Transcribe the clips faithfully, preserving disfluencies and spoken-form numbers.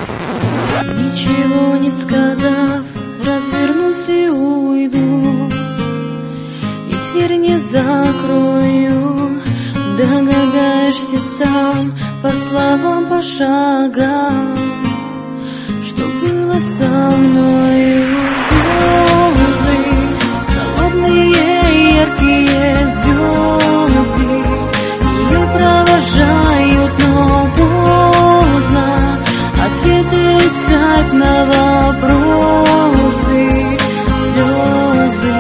Ничего не сказав, развернусь и уйду, и дверь не закрою. Догадаешься сам по словам, по шагам, что было со мною. Звезды, холодные яркие звезды, ее провожают, но поздно ответы искать на вопросы. Слезы.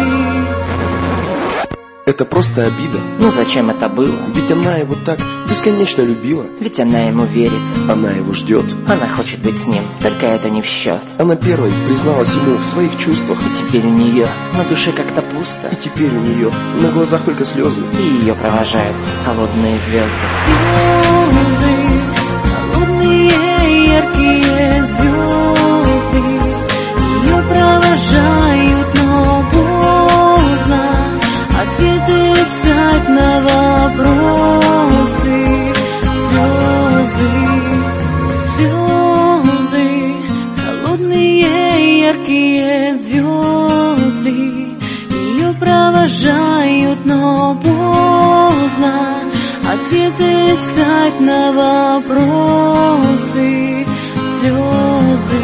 Это просто обида. Ну зачем это было? Ведь она его так бесконечно любила. Ведь она ему верит. Она его ждет. Она хочет быть с ним, только это не в счет. Она первой призналась ему в своих чувствах. И теперь у нее на душе как-то пусто. И теперь у нее на глазах только слезы. И ее провожают холодные звезды. Звезды, холодные яркие звезды, ее провожают, но поздно ответы искать на вопросы. Слезы, слезы, холодные яркие звезды, ее провожают, но поздно ответы искать на вопросы. Слезы.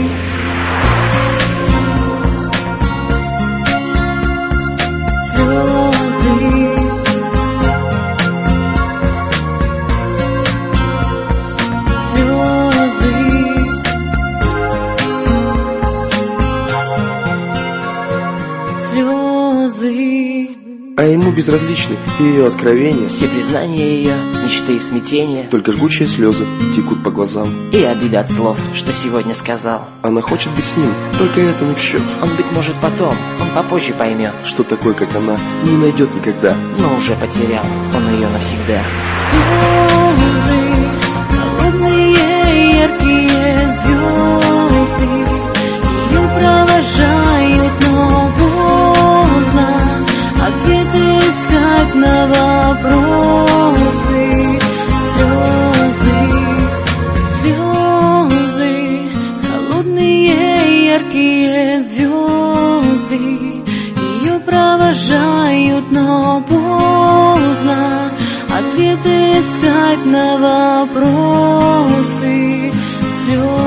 А ему безразличны ее откровения, все признания ее, мечты и смятения, только жгучие слезы текут по глазам. И обида от слов, что сегодня сказал. Она хочет быть с ним, только это не в счет. Он, быть может, потом, он попозже поймет, что такой, как она, не найдет никогда. Но уже потерял он ее навсегда. Звезды, холодные яркие звезды, ее провожают, но поздно ответы искать на вопросы. Слезы, слезы, холодные яркие звезды, ее провожают, но поздно ответы искать на вопросы. Слезы.